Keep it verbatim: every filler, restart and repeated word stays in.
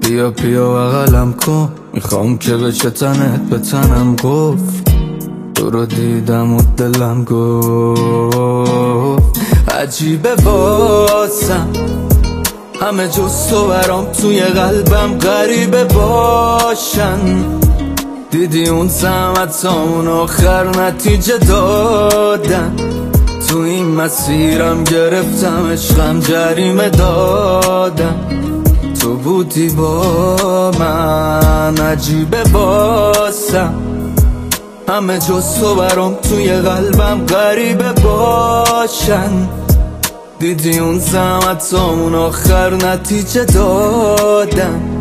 بیا بیا بغلم کن، میخوام که بشه تنت به تنم گفت. تو رو دیدم و دلم گفت عجیبه واسم همه جز تو برام توی قلبم غریبه باشن. دیدی اون زحمت اون آخر نتیجه دادن. تو این مسیرم گرفتم عشقم جریمه دادم. تو بودی با من عجیبه باسم همه جز تو برام توی قلبم غریبه باشن. دیدی اون زحمت اون آخر نتیجه دادن.